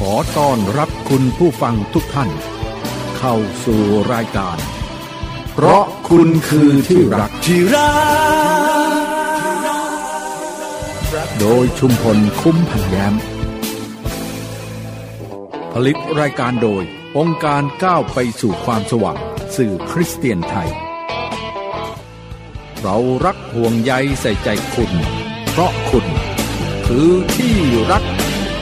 อต้อนรับคุณผู้ฟังทุกท่านเข้าสู่รายการเพราะคุณคือที่รักโดยชุมพลคุ้มพันแย้มผลิตรายการโดยองค์การก้าวไปสู่ความสว่างสื่อคริสเตียนไทยเรารักห่วงใยใส่ใจคุณเพราะคุณคือที่รัก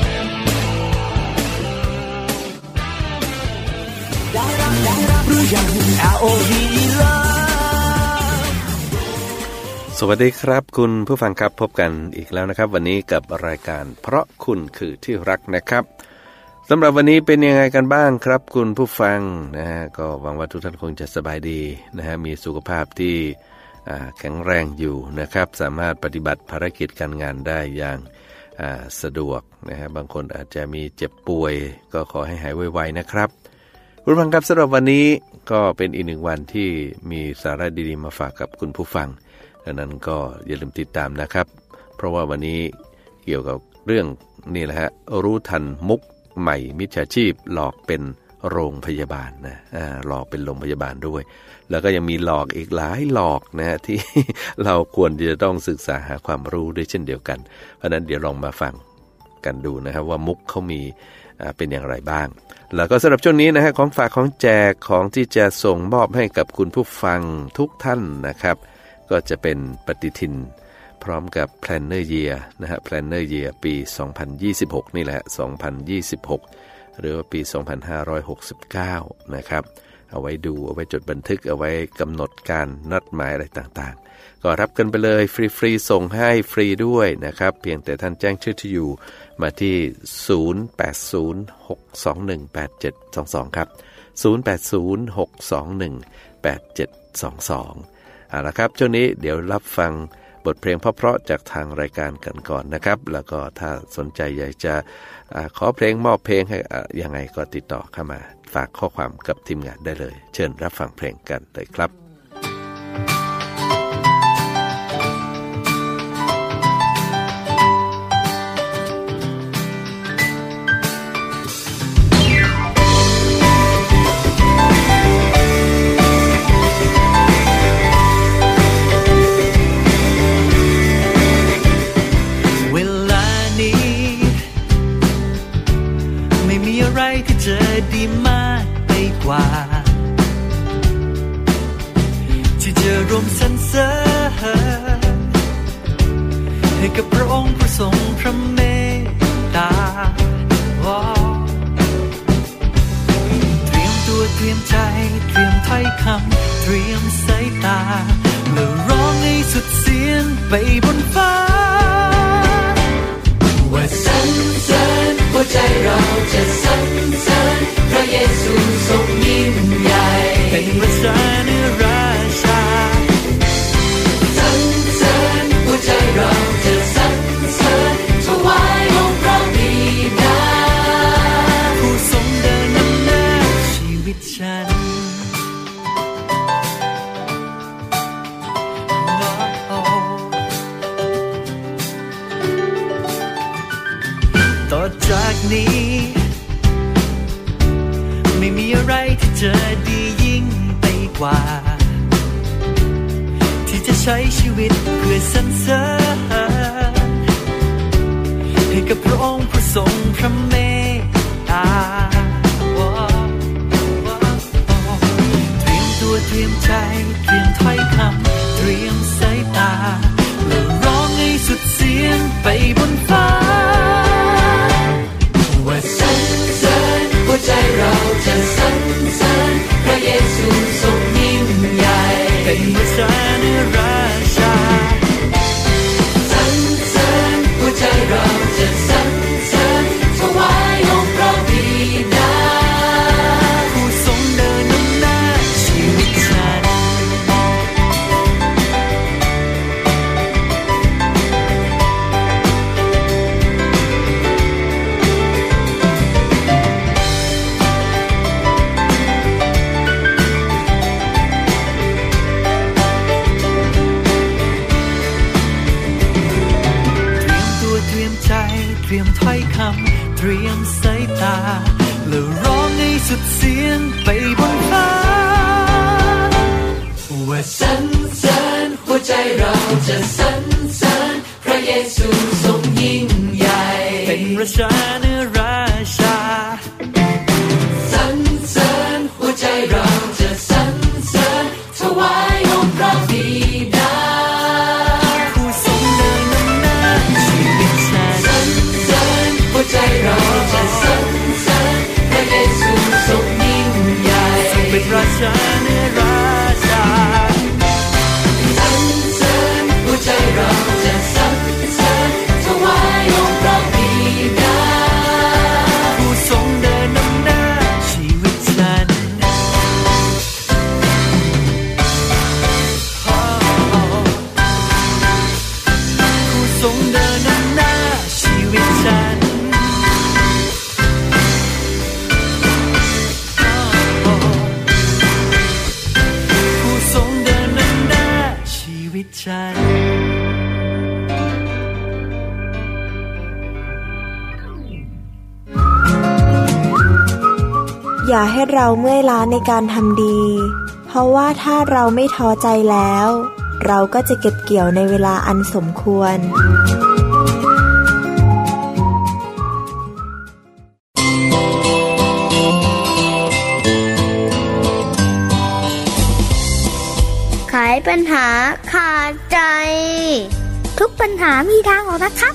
สวัสดีครับคุณผู้ฟังครับพบกันอีกแล้วนะครับวันนี้กับรายการเพราะคุณคือที่รักนะครับสำหรับวันนี้เป็นยังไงกันบ้างครับคุณผู้ฟังนะฮะก็หวังว่าทุกท่านคงจะสบายดีนะฮะมีสุขภาพที่แข็งแรงอยู่นะครับสามารถปฏิบัติภารกิจการงานได้อย่างสะดวกนะฮะบางคนอาจจะมีเจ็บป่วยก็ขอให้หายไวๆนะครับคุณผู้ฟังครับสำหรับวันนี้ก็เป็นอีกหนึ่งวันที่มีสาระดีๆมาฝากกับคุณผู้ฟังดังนั้นก็อย่าลืมติดตามนะครับเพราะว่าวันนี้เกี่ยวกับเรื่องนี่แหละฮะรู้ทันมุกใหม่มิจฉาชีพหลอกเป็นโรงพยาบาลนะหลอกเป็นโรงพยาบาลด้วยแล้วก็ยังมีหลอกอีกหลายหลอกนะฮะที่เราควรจะต้องศึกษาหาความรู้ด้วยเช่นเดียวกันเพราะนั้นเดี๋ยวลองมาฟังกันดูนะครับว่ามุกเขามีเป็นอย่างไรบ้างแล้วก็สำหรับช่วงนี้นะฮะของฝากของแจกของที่จะส่งมอบให้กับคุณผู้ฟังทุกท่านนะครับก็จะเป็นปฏิทินพร้อมกับ Planner Year นะฮะ Planner Year ปี 2026 นี่แหละ2026หรือว่าปี 2569 นะครับเอาไว้ดูเอาไว้จดบันทึกเอาไว้กำหนดการนัดหมายอะไรต่างๆก็รับกันไปเลยฟรีๆส่งให้ฟรีด้วยนะครับเพียงแต่ท่านแจ้งชื่อที่อยู่มาที่0806218722ครับ0806218722เอาละครับช่วงนี้เดี๋ยวรับฟังบทเพลงเพราะๆจากทางรายการกันก่อนนะครับแล้วก็ถ้าสนใจอยากจะขอเพลงมอบเพลงให้ยังไงก็ติดต่อเข้ามาฝากข้อความกับทีมงานได้เลยเชิญรับฟังเพลงกันเลยครับดีมากไปกว่าที่จะร่วมสรรเสริญให้กับพระองค์ผู้ทรงพระเมตตาเตรียมตัวเตรียมใจเตรียมถ้อยคำเตรียมสายตาและร้องให้สุดเสียงไปบนฟ้าว่าสรรเสริญหัวใจเราจะสรรเสริญพระเยซูทรงยิ่งใหญ่เป็นพระเจ้าเนื้อราชาสรรเสริญหัวใจเราจะสรรเสริญถวายองค์พระบิดาผู้ทรงเดินนำหน้าชีวิตฉันต่อจากนี้ไม่มีอะไรที่จะดียิ่งไปกว่าที่จะใช้ชีวิตเพื่อสรรเสริญให้กับพระองค์ผู้ทรงพระเมตตาเตรียมตัวเตรียมใจเตรียมถ้อยคำเตรียมสายตาและร้องให้สุดเสียงไปบนฟ้าว่าสรรเสริญหัวใจเราจะสรรเสริญพระเยซูทรงยิ่งใหญ่เป็นพระเจ้าเนื้อราชาสรรเสริญหัวใจเราจะสรรเสริญถวายเตรียมสายตาและร้องให้สุดเสียงไปบนฟ้าว่าสรรเสริญหัวใจเราจะสรรเสริญพระเยซูทรงยิ่งใหญ่เป็นราชาเหนือราชาสรรเสริญหัวใจเราจะสรรเสริญถวายองค์พระบิดาผู้ทรงเดินนำหน้าชีวิตฉันสรรเสริญหัวใจเราจะสรรเสริญพระเยซูทรงยิ่งใหญ่ทรงเป็นราชาเหนือราชาสรรเสริญหัวใจเราจะสรรเสริญถวายองค์พระบิดาผู้ทรงเดินนำหน้าชีวิตฉันผู้ทรงเดินนำหน้าชีวิตฉันผู้ทรงเดินนำหน้าชีวิตฉันอย่าให้เราเมื่อยล้าในการทำดี เพราะว่าถ้าเราไม่ท้อใจแล้ว เราก็จะเก็บเกี่ยวในเวลาอันสมควรไขปัญหาขาดใจทุกปัญหามีทางออกนะครับ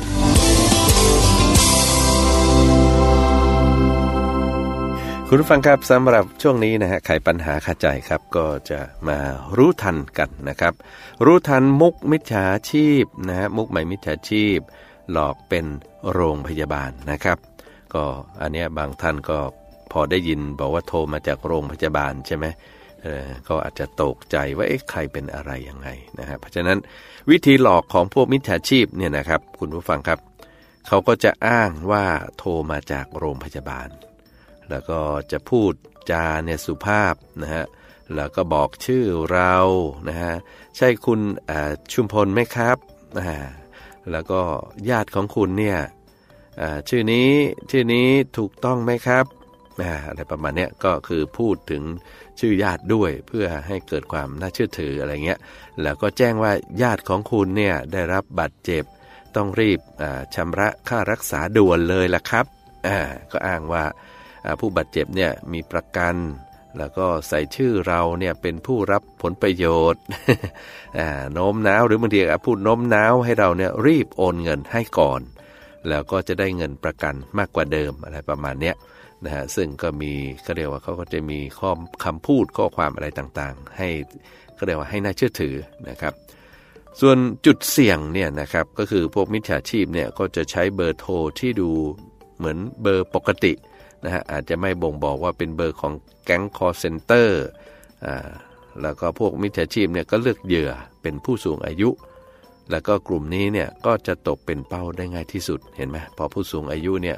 คุณผู้ฟังครับสำหรับช่วงนี้นะฮะไขปัญหาคาใจครับก็จะมารู้ทันกันนะครับรู้ทันมุกมิจฉาชีพนะฮะมุกใหม่มิจฉาชีพหลอกเป็นโรงพยาบาลนะครับก็อันเนี้ยบางท่านก็พอได้ยินบอกว่าโทรมาจากโรงพยาบาลใช่ไหมก็อาจจะตกใจว่าใครเป็นอะไรยังไงนะฮะเพราะฉะนั้นวิธีหลอกของพวกมิจฉาชีพเนี่ยนะครับคุณผู้ฟังครับเขาก็จะอ้างว่าโทรมาจากโรงพยาบาลแล้วก็จะพูดจาเนี่ยสุภาพนะฮะแล้วก็บอกชื่อเรานะฮะใช่คุณชุมพลไหมครับแล้วก็ญาติของคุณเนี่ยชื่อนี้ถูกต้องไหมครับอะไรประมาณนี้ก็คือพูดถึงชื่อญาติด้วยเพื่อให้เกิดความน่าเชื่อถืออะไรเงี้ยแล้วก็แจ้งว่าญาติของคุณเนี่ยได้รับบาดเจ็บต้องรีบชำระค่ารักษาด่วนเลยล่ะครับก็อ้างว่าผู้บาดเจ็บเนี่ยมีประกันแล้วก็ใส่ชื่อเราเนี่ยเป็นผู้รับผลประโยชน์โน้มน้าวหรือบางทีพูดโน้มน้าวให้เราเนี่ยรีบโอนเงินให้ก่อนแล้วก็จะได้เงินประกันมากกว่าเดิมอะไรประมาณเนี้ยนะฮะซึ่งก็มีเขาเรียกว่าเขาก็จะมีคำพูดข้อความอะไรต่างๆให้เขาเรียกว่าให้น่าเชื่อถือนะครับส่วนจุดเสี่ยงเนี่ยนะครับก็คือพวกมิจฉาชีพเนี่ยก็จะใช้เบอร์โทรที่ดูเหมือนเบอร์ปกตินะฮะอาจจะไม่บ่งบอกว่าเป็นเบอร์ของแก๊งคอลเซ็นเตอร์แล้วก็พวกมิจฉาชีพเนี่ยก็เลือกเหยื่อเป็นผู้สูงอายุแล้วก็กลุ่มนี้เนี่ยก็จะตกเป็นเป้าได้ง่ายที่สุดเห็นไหมพอผู้สูงอายุเนี่ย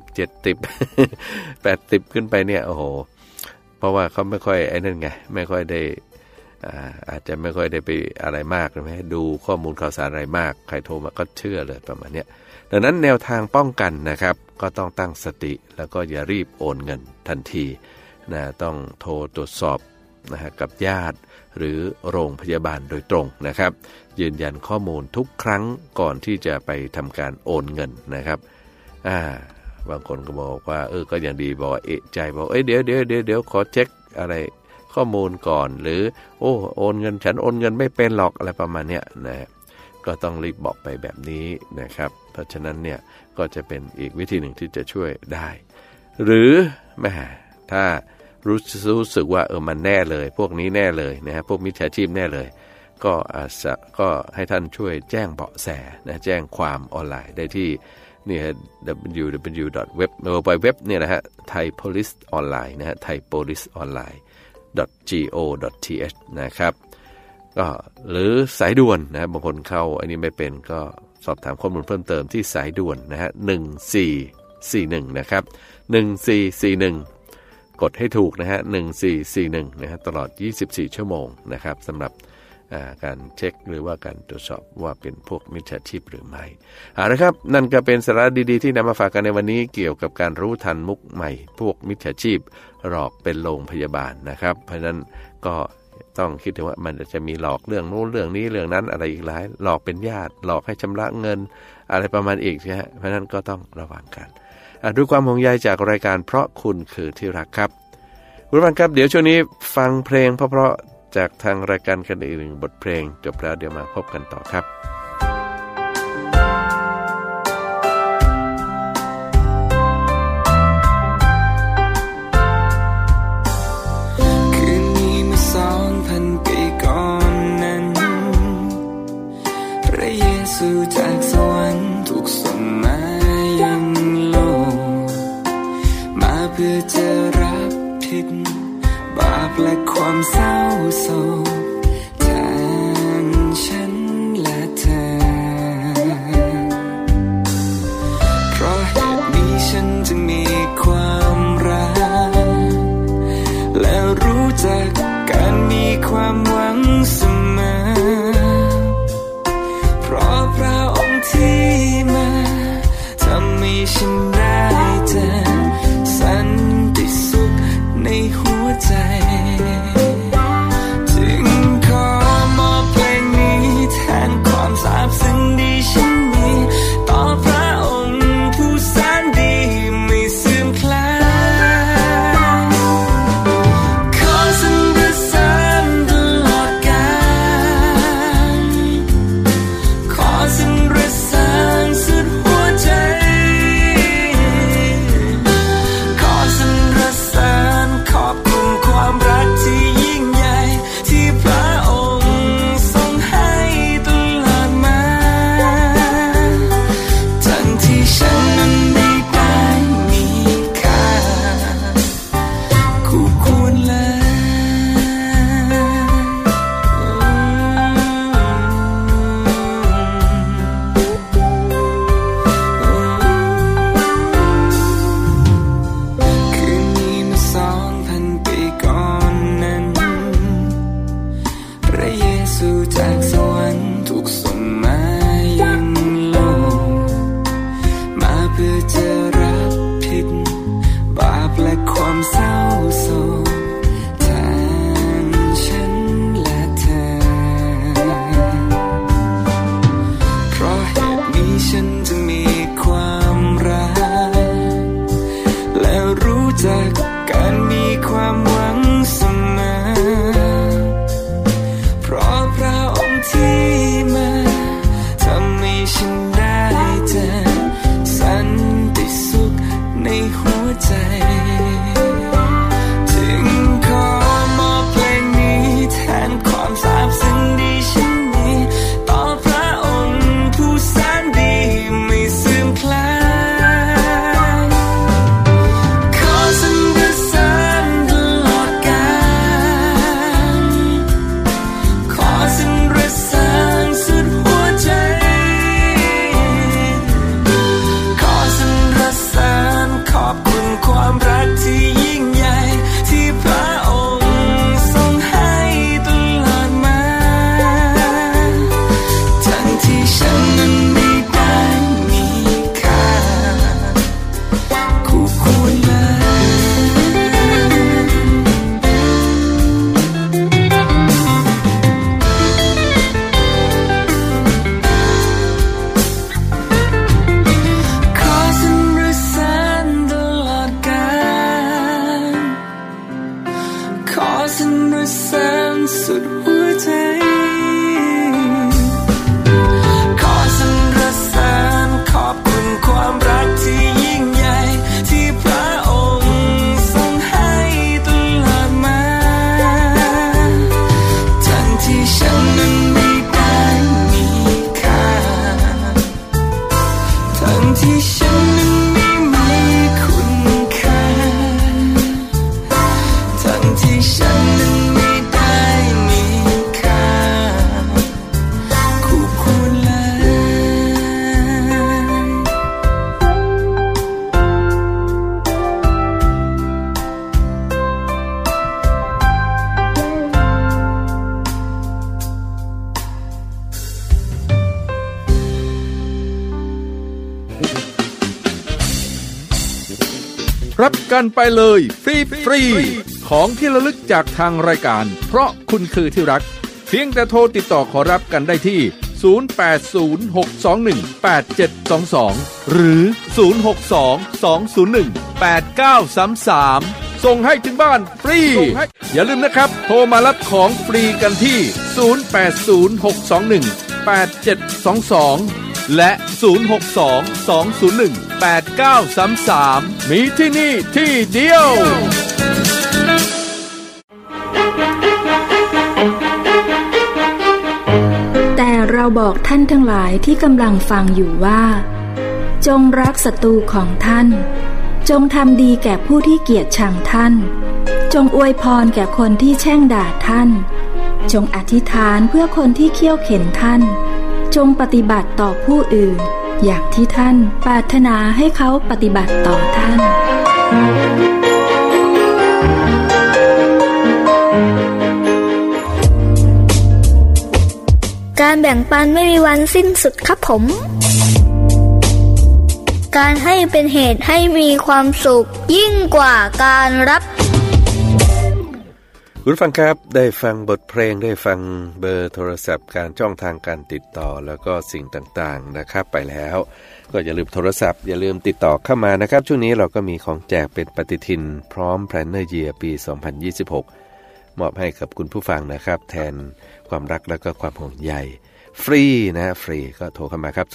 60 70 80ขึ้นไปเนี่ยโอ้โหเพราะว่าเขาไม่ค่อยไอ้นั่นไงไม่ค่อยได้อาจจะไม่ค่อยได้ไปอะไรมากใช่ไหมดูข้อมูลข่าวสารอะไรมากใครโทรมาก็เชื่อเลยประมาณนี้ดังนั้นแนวทางป้องกันนะครับก็ต้องตั้งสติแล้วก็อย่ารีบโอนเงินทันทีนะต้องโทรตรวจสอบนะฮะกับญาติหรือโรงพยาบาลโดยตรงนะครับยืนยันข้อมูลทุกครั้งก่อนที่จะไปทำการโอนเงินนะครับบางคนก็บอกว่าก็อย่างดีบอกเอะใจบอกเดี๋ยวขอเช็คอะไรข้อมูลก่อนหรือโอนเงินฉันโอนเงินไม่เป็นหรอกอะไรประมาณเนี้ยนะก็ต้องรีบบอกไปแบบนี้นะครับเพราะฉะนั้นเนี่ยก็จะเป็นอีกวิธีหนึ่งที่จะช่วยได้หรือแม่ถ้ารู้สึกว่ามันแน่เลยพวกนี้แน่เลยนะฮะพวกมิจฉาชีพแน่เลยก็ให้ท่านช่วยแจ้งเบาะแสนะแจ้งความออนไลน์ได้ที่นี่ www.web เนี่ยนะฮะ Thai Police Online นะฮะ thaipoliceonline.go.th นะครับก็หรือสายด่วนนะบางคนเข้าอันนี้ไม่เป็นก็สอบถามข้อมูลเพิ่มเติมที่สายด่วนนะฮะ1441นะครับ1441กดให้ถูกนะฮะ1441นะฮะตลอด24ชั่วโมงนะครับสำหรับการเช็คหรือว่าการตรวจสอบว่าเป็นพวกมิจฉาชีพหรือไม่นะครับนั่นก็เป็นสาระดีๆที่นำมาฝากกันในวันนี้เกี่ยวกับการรู้ทันมุกใหม่พวกมิจฉาชีพหลอกเป็นโรงพยาบาลนะครับเพราะฉะนั้นก็ต้องคิดถึงว่ามันจะมีหลอกเรื่องโน้นเรื่องนี้เรื่องนั้นอะไรอีกหลายหลอกเป็นญาติหลอกให้ชำระเงินอะไรประมาณอีกนะฮะเพราะฉะนั้นก็ต้องระวังกันด้วยความห่วงใยจากรายการเพราะคุณคือที่รักครับคุณผู้ฟังครับเดี๋ยวช่วงนี้ฟังเพลงเพราะๆจากทางรายการกันอีกหนึ่งบทเพลงจบแล้วเดี๋ยวมาพบกันต่อครับจากสวรรค์ถูกส่งมายังโลกมาเพื่อจะรับผิดบาปและความเศร้าโศกแทนฉันและเธอเพราะเหตุนี้ฉันจึงมีความรักและรู้จักการมีความหวังเสมอที่มาทำให้ฉันได้เจอสันติสุขในหัวใจจึงขอมอบเพลงนี้แทนความซาบซึ้งที่ฉันมีต่อพระองค์ผู้แสนดีไม่เสื่อมคลายขอสรรเสริญตลอดกาลขอสรรเสริญสุดหัวใจขอสรรเสริญขอบคุณความรักที่ยิ่งใหญ่ที่พระองค์ทรงให้ตลอดมาทั้งที่ฉันนั้นไม่ได้มีค่าคู่ควรเลยจากสวรรค์ถูกส่งมายังโลกมาเพื่อจะรับผิดบาปและความเศร้าโศกแทนฉันและเธอเพราะเหตุนี้ฉันจึงมีความรักและรู้จักการมีความหวังเสมอที่มาทำให้ฉันได้เจอสันติสุขในหัวใจจึงขอมอบเพลงนี้แทนความซาบซึ้งที่ฉันมีต่อพระองค์ผู้แสนดีไม่เสื่อมคลายขอสรรเสริญตลอดกาลขอสรรเสริญสุดหัวใจขอสรรเสริญขอบคุณความรักที่ยิ่งใหญ่ที่พระองค์ทรงให้ตลอดมาทั้งที่ฉันนั้นไม่ได้มีค่าคู่ควรเลยสุดหัวใจขอสรรเสริญขอบคุณความรักที่ยิ่งใหญ่ที่พระองค์ทรงให้ตลอดมาทั้งที่ฉันนั้นไม่ได้มีค่าทั้งที่ฉันนั้นไม่มีคุณค่าทั้งที่ฉันนั้นไม่ได้มีรับกันไปเลยฟรีของที่ระลึกจากทางรายการเพราะคุณคือที่รักเพียงแต่โทรติดต่อขอรับกันได้ที่0806218722หรือ0622018933ส่งให้ถึงบ้านฟรีอย่าลืมนะครับโทรมารับของฟรีกันที่0806218722และ0622018933มีที่นี่ที่เดียวแต่เราบอกท่านทั้งหลายที่กำลังฟังอยู่ว่าจงรักศัตรูของท่านจงทำดีแก่ผู้ที่เกลียดชังท่านจงอวยพรแก่คนที่แช่งด่าท่านจงอธิษฐานเพื่อคนที่เคี่ยวเข็นท่านจงปฏิบัติต่อผู้อื่นอย่างที่ท่านปรารถนาให้เขาปฏิบัติต่อท่านการแบ่งปันไม่มีวันสิ้นสุดครับผมการให้เป็นเหตุให้มีความสุขยิ่งกว่าการรับคุณฟังครับได้ฟังบทเพลงได้ฟังเบอร์โทรศัพท์การช่องทางการติดต่อแล้วก็สิ่งต่างๆนะครับไปแล้วก็อย่าลืมโทรศัพท์อย่าลืมติดต่อเข้ามานะครับช่วงนี้เราก็มีของแจกเป็นปฏิทินพร้อม Planner Year ปี 2026 มอบให้กับคุณผู้ฟังนะครับแทนความรักและก็ความห่วงใยฟรีนะฟรีก็โทรเข้ามาครับ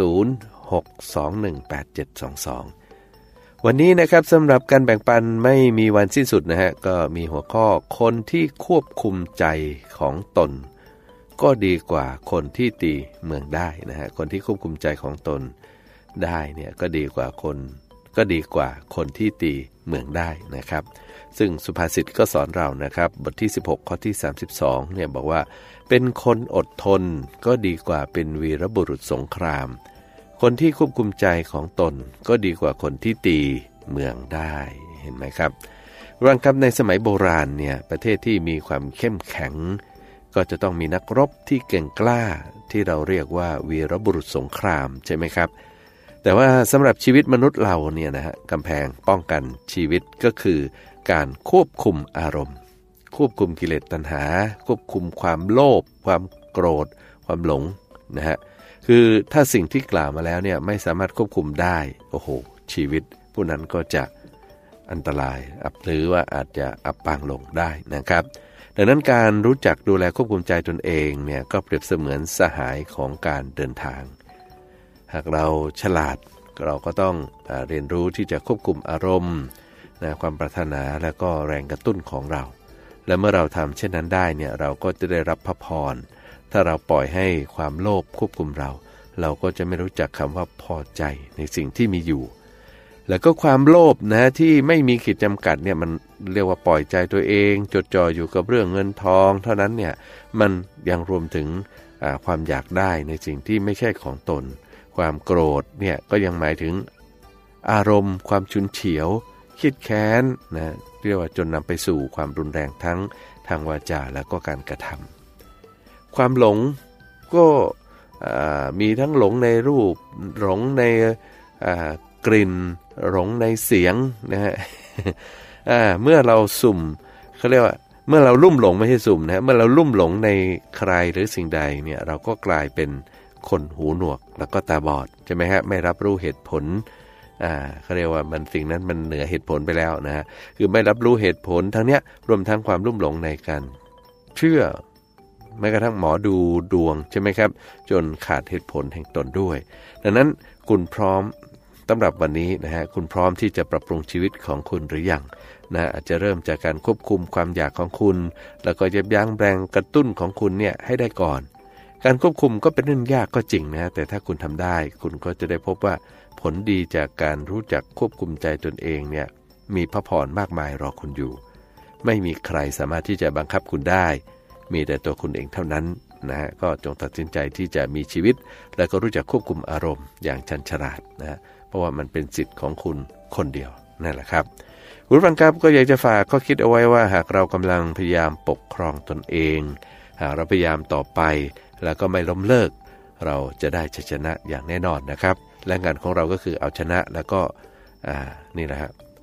0806218722วันนี้นะครับสำหรับการแบ่งปันไม่มีวันสิ้นสุดนะฮะก็มีหัวข้อคนที่ควบคุมใจของตนก็ดีกว่าคนที่ตีเมืองได้นะฮะคนที่ควบคุมใจของตนได้เนี่ยก็ดีกว่าคนที่ตีเมืองได้นะครับซึ่งสุภาษิตก็สอนเรานะครับบทที่16ข้อที่32เนี่ยบอกว่าเป็นคนอดทนก็ดีกว่าเป็นวีรบุรุษสงครามคนที่ควบคุมใจของตนก็ดีกว่าคนที่ตีเมืองได้เห็นไหมครับรังครับในสมัยโบราณเนี่ยประเทศที่มีความเข้มแข็งก็จะต้องมีนักรบที่เก่งกล้าที่เราเรียกว่าวีรบุรุษสงครามใช่ไหมครับแต่ว่าสำหรับชีวิตมนุษย์เราเนี่ยนะฮะกำแพงป้องกันชีวิตก็คือการควบคุมอารมณ์ควบคุมกิเลสตัณหาควบคุมความโลภความโกรธความหลงนะฮะคือถ้าสิ่งที่กล่าวมาแล้วเนี่ยไม่สามารถควบคุมได้โอ้โหชีวิตผู้นั้นก็จะอันตรายหรือว่าอาจจะอับปางลงได้นะครับดังนั้นการรู้จักดูแลควบคุมใจตนเองเนี่ยก็เปรียบเสมือนสหายของการเดินทางหากเราฉลาดเราก็ต้องเรียนรู้ที่จะควบคุมอารมณ์นะความปรารถนาและก็แรงกระตุ้นของเราและเมื่อเราทำเช่นนั้นได้เนี่ยเราก็จะได้รับพระพรถ้าเราปล่อยให้ความโลภควบคุมเราก็จะไม่รู้จักคำว่าพอใจในสิ่งที่มีอยู่แล้วก็ความโลภนะที่ไม่มีขีดจำกัดเนี่ยมันเรียกว่าปล่อยใจตัวเองจดจ่ออยู่กับเรื่องเงินทองเท่านั้นเนี่ยมันยังรวมถึงความอยากได้ในสิ่งที่ไม่ใช่ของตนความโกรธเนี่ยก็ยังหมายถึงอารมณ์ความฉุนเฉียวเครียดแค้นนะเรียกว่าจนนำไปสู่ความรุนแรงทั้งทางวาจาและก็การกระทำความหลงก็มีทั้งหลงในรูปหลงในกลิ่นหลงในเสียงนะฮะเมื่อเราสุ่มเขาเรียกว่าเมื่อเราลุ่มหลงไม่ใช่สุ่มนะเมื่อเราลุ่มหลงในใครหรือสิ่งใดเนี่ยเราก็กลายเป็นคนหูหนวกแล้วก็ตาบอดใช่ไหมฮะไม่รับรู้เหตุผลเขาเรียกว่ามันสิ่งนั้นมันเหนือเหตุผลไปแล้วนะฮะคือไม่รับรู้เหตุผลทั้งเนี้ยรวมทั้งความลุ่มหลงในการเชื่อแม้กระทั่งหมอดูดวงใช่ไหมครับจนขาดเหตุผลแห่งตนด้วยดังนั้นคุณพร้อมสำหรับวันนี้นะฮะคุณพร้อมที่จะปรับปรุงชีวิตของคุณหรือยังนะอาจจะเริ่มจากการควบคุมความอยากของคุณแล้วก็ยับยั้งแรงกระตุ้นของคุณเนี่ยให้ได้ก่อนการควบคุมก็เป็นเรื่องยากก็จริงนะแต่ถ้าคุณทำได้คุณก็จะได้พบว่าผลดีจากการรู้จักควบคุมใจตนเองเนี่ยมีพระพรมากมายรอคุณอยู่ไม่มีใครสามารถที่จะบังคับคุณได้มีแต่ตัวคุณเองเท่านั้นนะฮะก็จงตัดสินใจที่จะมีชีวิตและก็รู้จักควบคุมอารมณ์อย่างชันฉลาดนะเพราะว่ามันเป็นสิทธิ์ของคุณคนเดียวนั่นแหละครับคุณผู้ฟังครับก็อยากจะฝากข้อคิดเอาไว้ว่าหากเรากำลังพยายามปกครองตนเองหากเราพยายามต่อไปแล้วก็ไม่ล้มเลิกเราจะได้ชัยชนะอย่างแน่นอนนะครับและงานของเราก็คือเอาชนะแล้วก็นี่แหละครับ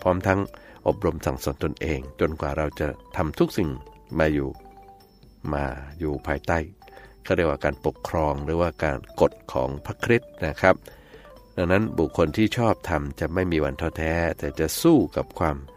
พร้อมทั้งอบรมสั่งสอนตนเองจนกว่าเราจะทำทุกสิ่งมาอยู่ภายใต้เขาเรียกว่าการปกครองหรือว่าการกฎของพระคริสต์นะครับดังนั้นบุคคลที่ชอบทำจะไม่มีวันท้อแท้แต่จะสู้กับ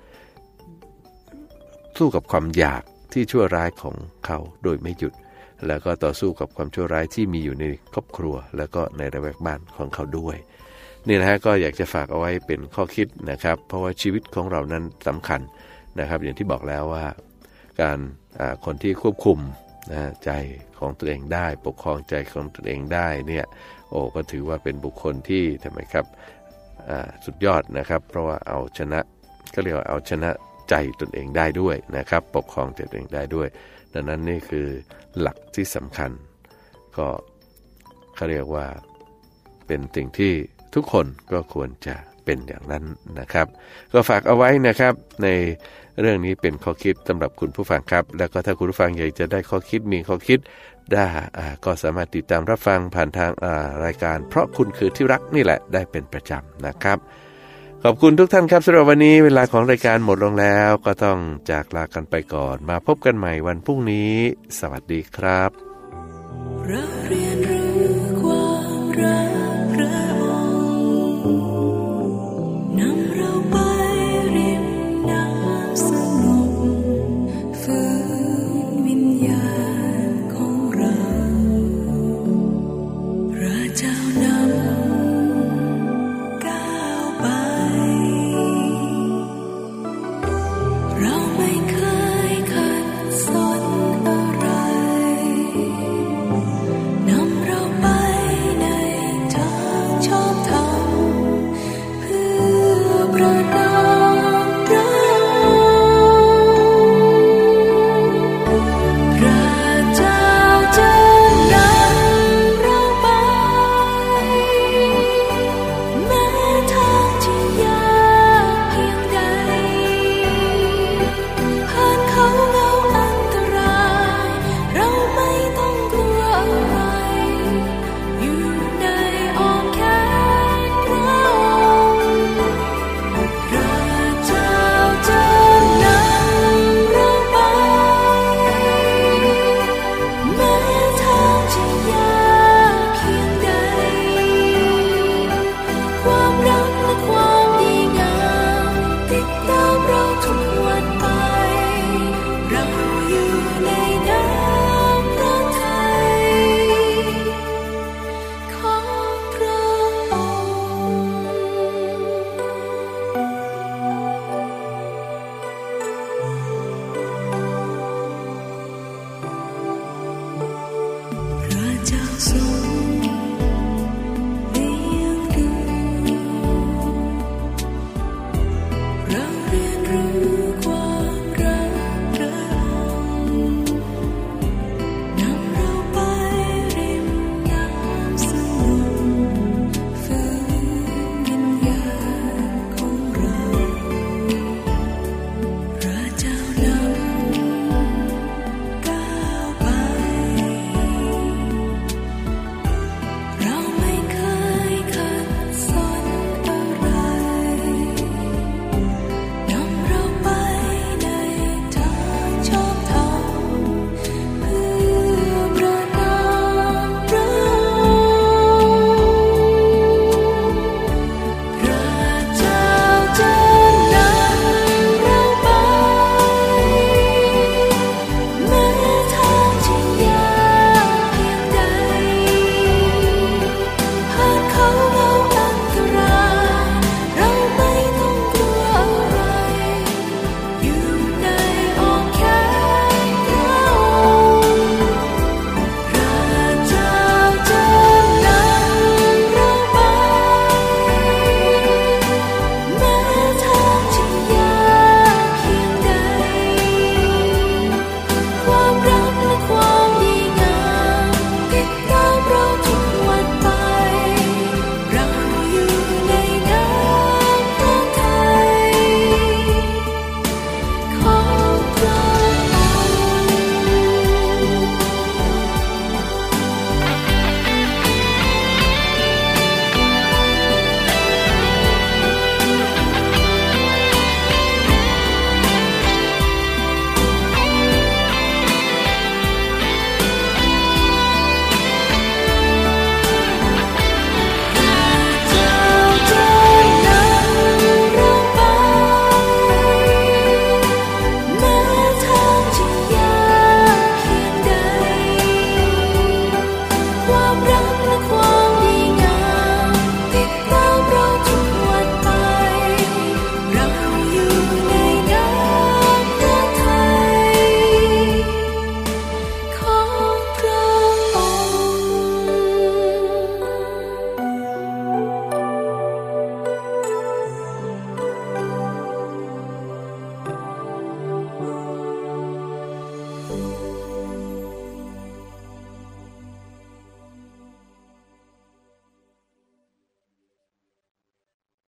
ความอยากที่ชั่วร้ายของเขาโดยไม่หยุดแล้วก็ต่อสู้กับความชั่วร้ายที่มีอยู่ในครอบครัวแล้วก็ในระแวกบ้านของเขาด้วยนี่นะฮะก็อยากจะฝากเอาไว้เป็นข้อคิดนะครับเพราะว่าชีวิตของเรานั้นสำคัญนะครับอย่างที่บอกแล้วว่าการคนที่ควบคุมใจของตัวเองได้ปกครองใจของตัวเองได้เนี่ยก็ถือว่าเป็นบุคคลที่ทำไมครับสุดยอดนะครับเพราะว่าเอาชนะก็เรียกว่าเอาชนะใจตนเองได้ด้วยนะครับปกครองใจตัวเองได้ด้วยดังนั้นนี่คือหลักที่สำคัญก็เขาเรียกว่าเป็นสิ่งที่ทุกคนก็ควรจะเป็นอย่างนั้นนะครับก็ฝากเอาไว้นะครับในเรื่องนี้เป็นข้อคิดสำหรับคุณผู้ฟังครับแล้วก็ถ้าคุณผู้ฟังอยากจะได้ข้อคิดมีข้อคิดได้ก็สามารถติดตามรับฟังผ่านทางรายการเพราะคุณคือที่รักนี่แหละได้เป็นประจำนะครับขอบคุณทุกท่านครับสำหรับวันนี้เวลาของรายการหมดลงแล้วก็ต้องจากลากันไปก่อนมาพบกันใหม่วันพรุ่งนี้สวัสดีครับเราเรียนรู้ความรัก